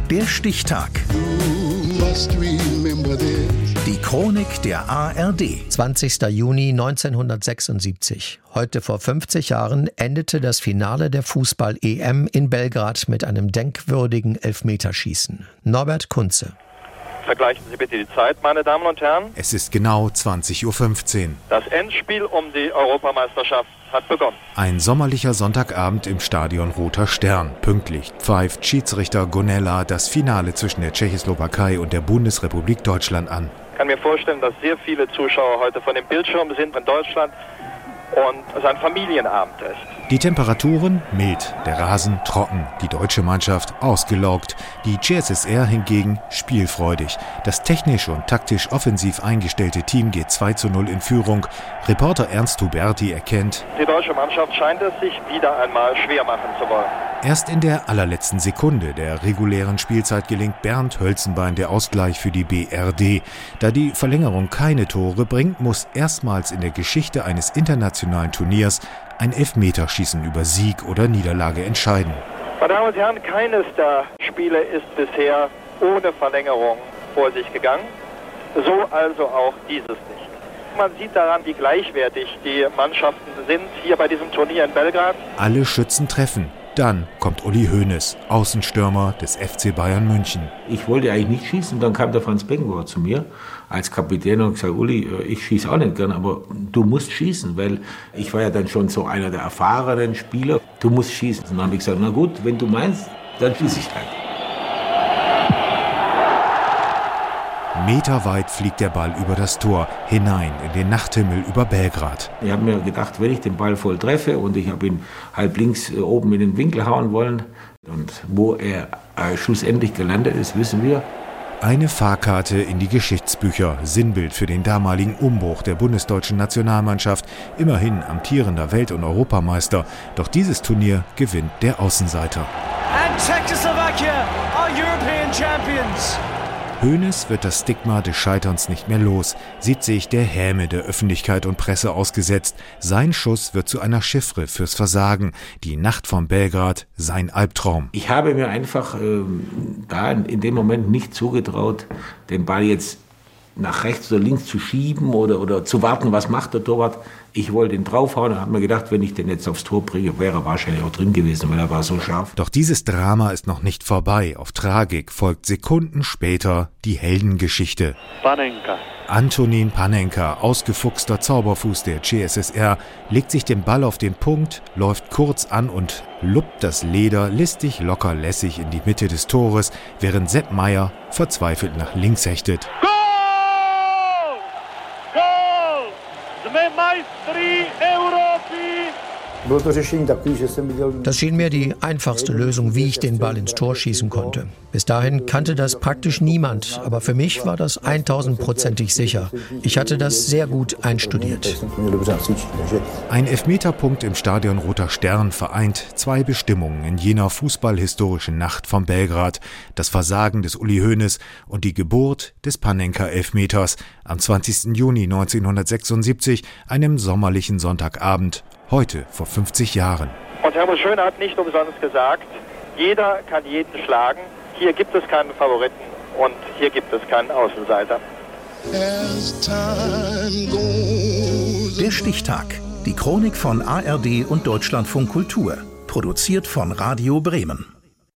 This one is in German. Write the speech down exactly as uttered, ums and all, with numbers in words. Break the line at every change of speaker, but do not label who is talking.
Der Stichtag. Die Chronik der A R D.
zwanzigster Juni neunzehnhundertsechsundsiebzig. Heute vor fünfzig Jahren endete das Finale der Fußball-E M in Belgrad mit einem denkwürdigen Elfmeterschießen. Norbert Kunze.
Vergleichen Sie bitte die Zeit, meine Damen und Herren.
Es ist genau zwanzig Uhr fünfzehn.
Das Endspiel um die Europameisterschaft hat begonnen.
Ein sommerlicher Sonntagabend im Stadion Roter Stern. Pünktlich pfeift Schiedsrichter Gonella das Finale zwischen der Tschechoslowakei und der Bundesrepublik Deutschland an.
Ich kann mir vorstellen, dass sehr viele Zuschauer heute von dem Bildschirm sind in Deutschland und es ein Familienabend ist.
Die Temperaturen mild, der Rasen trocken, die deutsche Mannschaft ausgelaugt, die C S S R hingegen spielfreudig. Das technisch und taktisch offensiv eingestellte Team geht zwei zu null in Führung. Reporter Ernst Huberti erkennt:
Die deutsche Mannschaft scheint es sich wieder einmal schwer machen zu wollen.
Erst in der allerletzten Sekunde der regulären Spielzeit gelingt Bernd Hölzenbein der Ausgleich für die B R D. Da die Verlängerung keine Tore bringt, muss erstmals in der Geschichte eines internationalen Turniers ein Elfmeterschießen über Sieg oder Niederlage entscheiden.
Meine Damen und Herren, keines der Spiele ist bisher ohne Verlängerung vor sich gegangen. So also auch dieses nicht. Man sieht daran, wie gleichwertig die Mannschaften sind hier bei diesem Turnier in Belgrad.
Alle Schützen treffen. Dann kommt Uli Hoeneß, Außenstürmer des F C Bayern München.
Ich wollte eigentlich nicht schießen, dann kam der Franz Beckenbauer zu mir als Kapitän und gesagt: Uli, ich schieße auch nicht gern, aber du musst schießen, weil ich war ja dann schon so einer der erfahrenen Spieler. Du musst schießen. Und dann habe ich gesagt: Na gut, wenn du meinst, dann schieße ich halt.
Meterweit fliegt der Ball über das Tor, hinein in den Nachthimmel über Belgrad.
Ich habe mir gedacht, wenn ich den Ball voll treffe und ich habe ihn halb links oben in den Winkel hauen wollen, und wo er äh, schlussendlich gelandet ist, wissen wir.
Eine Fahrkarte in die Geschichtsbücher, Sinnbild für den damaligen Umbruch der bundesdeutschen Nationalmannschaft, immerhin amtierender Welt- und Europameister. Doch dieses Turnier gewinnt der Außenseiter.
And Czechoslovakia are European champions.
Hoeneß wird das Stigma des Scheiterns nicht mehr los, sieht sich der Häme der Öffentlichkeit und Presse ausgesetzt. Sein Schuss wird zu einer Chiffre fürs Versagen. Die Nacht von Belgrad, sein Albtraum.
Ich habe mir einfach ähm, da in dem Moment nicht zugetraut, den Ball jetzt nach rechts oder links zu schieben oder, oder zu warten, was macht der Torwart. Ich wollte ihn draufhauen und habe mir gedacht, wenn ich den jetzt aufs Tor bringe, wäre er wahrscheinlich auch drin gewesen, weil er war so scharf.
Doch dieses Drama ist noch nicht vorbei. Auf Tragik folgt Sekunden später die Heldengeschichte.
Panenka.
Antonín Panenka, ausgefuchster Zauberfuß der C S S R, legt sich den Ball auf den Punkt, läuft kurz an und luppt das Leder listig locker lässig in die Mitte des Tores, während Sepp Maier verzweifelt nach links hechtet.
Das schien mir die einfachste Lösung, wie ich den Ball ins Tor schießen konnte. Bis dahin kannte das praktisch niemand, aber für mich war das eintausendprozentig sicher. Ich hatte das sehr gut einstudiert.
Ein Elfmeterpunkt im Stadion Roter Stern vereint zwei Bestimmungen in jener fußballhistorischen Nacht von Belgrad: das Versagen des Uli Hoeneß und die Geburt des Panenka-Elfmeters am zwanzigsten Juni neunzehnhundertsechsundsiebzig, einem sommerlichen Sonntagabend. Heute vor fünfzig Jahren.
Und Helmut Schön hat nicht umsonst gesagt, jeder kann jeden schlagen. Hier gibt es keinen Favoriten und hier gibt es keinen Außenseiter.
Der Stichtag. Die Chronik von A R D und Deutschlandfunk Kultur. Produziert von Radio Bremen.